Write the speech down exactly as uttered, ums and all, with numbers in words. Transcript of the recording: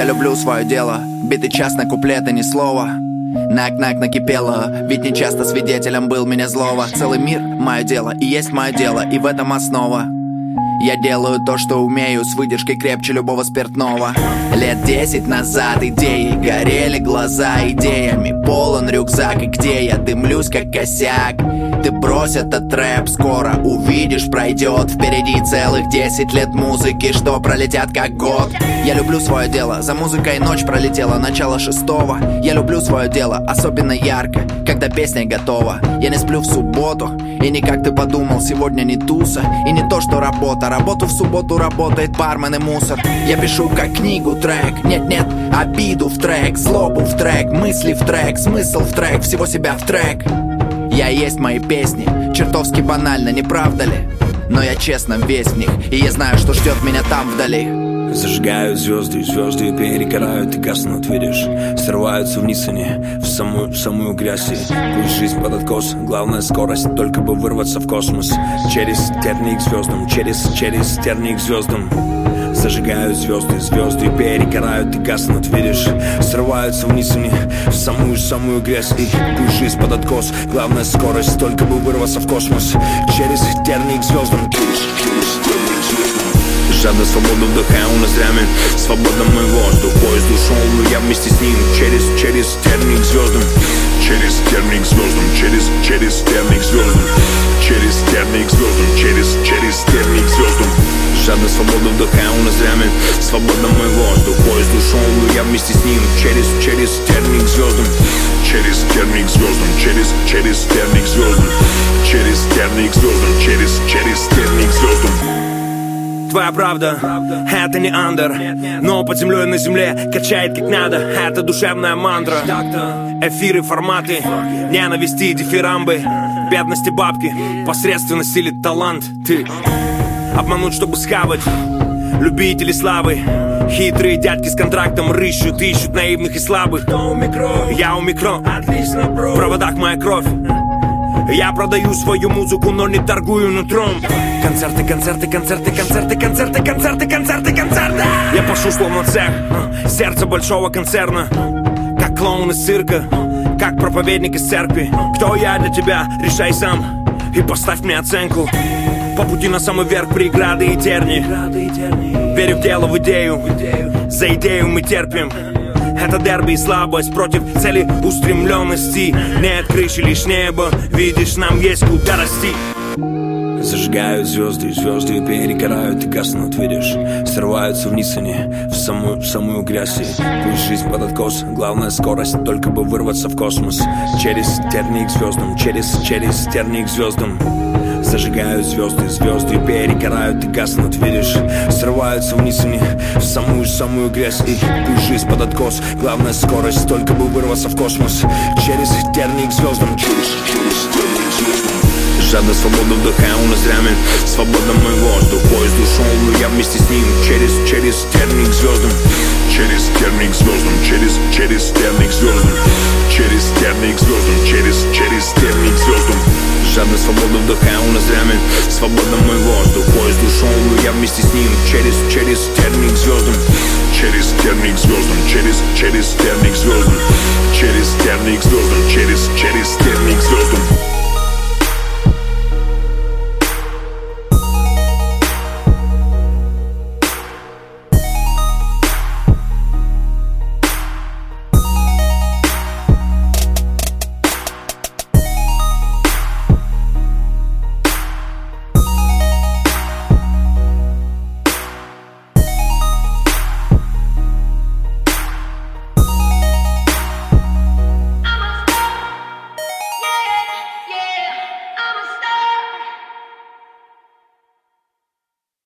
Я люблю свое дело, битый час на куплеты, ни слова. Нак-нак накипело, ведь не часто свидетелем был меня злого. Целый мир — мое дело, и есть мое дело, и в этом основа. Я делаю то, что умею, с выдержкой крепче любого спиртного. Лет десять назад идеи горели глаза идеями. Полон рюкзак, и где я дымлюсь как косяк. Ты брось этот рэп, скоро увидишь, пройдет. Впереди целых десять лет музыки, что пролетят как год. Я люблю свое дело, за музыкой ночь пролетела, начало шестого. Я люблю свое дело, особенно ярко, когда песня готова. Я не сплю в субботу, и не как ты подумал, сегодня не туса. И не то, что работа, работу в субботу работает бармен и мусор. Я пишу как книгу трек, нет-нет, обиду в трек, злобу в трек, мысли в трек, смысл в трек, всего себя в трек. Я есть мои песни, чертовски банально, не правда ли? Но я честно весь в них, и я знаю, что ждет меня там вдали. Зажигают звезды, звезды перегорают и гаснут, видишь. Срываются вниз они, в самую, в самую грязь. Пусть жизнь под откос, главная скорость, только бы вырваться в космос. Через терник звездам, через, через терник звездам. Зажигают звезды, звезды перегорают и гаснут, видишь. Срываются вниз они, в самую-самую грязь. И пусть жизнь под откос, главная скорость, только бы вырваться в космос. Через терник звездам. Жадно свободу вдыхаю ноздрями, свободно мой воздух. Поезд ушел, но я вместе с ним. Через, через терник звездам. Через терник звездам, через, через терник звездам. Через терник звездам, через, через терник звездам. Жадно свободу вдыхаю ноздрями, свободно мой воздух. Поезд ушел, но я вместе с ним. Через, через терник звездам. Через терник звездам, через, через терник звездам. Через терник звездам, через, через терник звездам. Твоя правда, это не андер, но под землей на земле качает как надо. Это душевная мантра. Эфиры, форматы, ненависти, дифирамбы, бедности, бабки, посредственность или талант. Ты обмануть, чтобы схавать любители славы. Хитрые дядьки с контрактом рыщут, ищут наивных и слабых. Я у микро, в проводах моя кровь. Я продаю свою музыку, но не торгую нутром. Концерты, концерты, концерты, концерты, концерты, концерты, концерты, концерты. Я пашу словно цех, сердце большого концерна. Как клоун из цирка, как проповедник из церкви. Кто я для тебя, решай сам и поставь мне оценку. По пути на самый верх преграды и терни. Верю в дело, в идею, за идею мы терпим. Это дерби и слабость против цели устремленности. Нет крыши, лишь небо, видишь, нам есть куда расти. Зажигают звезды, звезды перегорают и гаснут, видишь. Срываются вниз они, в самую, в самую грязь. Пусть жизнь под откос, главная скорость, только бы вырваться в космос. Через терник звездам, через, через терник звездам. Зажигают звезды, звезды перегорают и гаснут, видишь. Срываются вниз они, в самую-самую грязь. И пусть жизнь под откос, главная скорость, только бы вырваться в космос. Через терник звездам, через, через терник звездам. Жадно свободу вдыхаю ноздрями, свободно мой воздух. Поезд ушел, но я вместе с ним. Через, через терник звездам. Через терник звездам, через, через терник звездам. Через терник звездам, через, через терник звездам. Жадно свободу вдыхаю ноздрями, свободно мой воздух. Поезд ушел, но я вместе с ним. Через, через терник звездам. Через терник звездам, через, через терник звездам.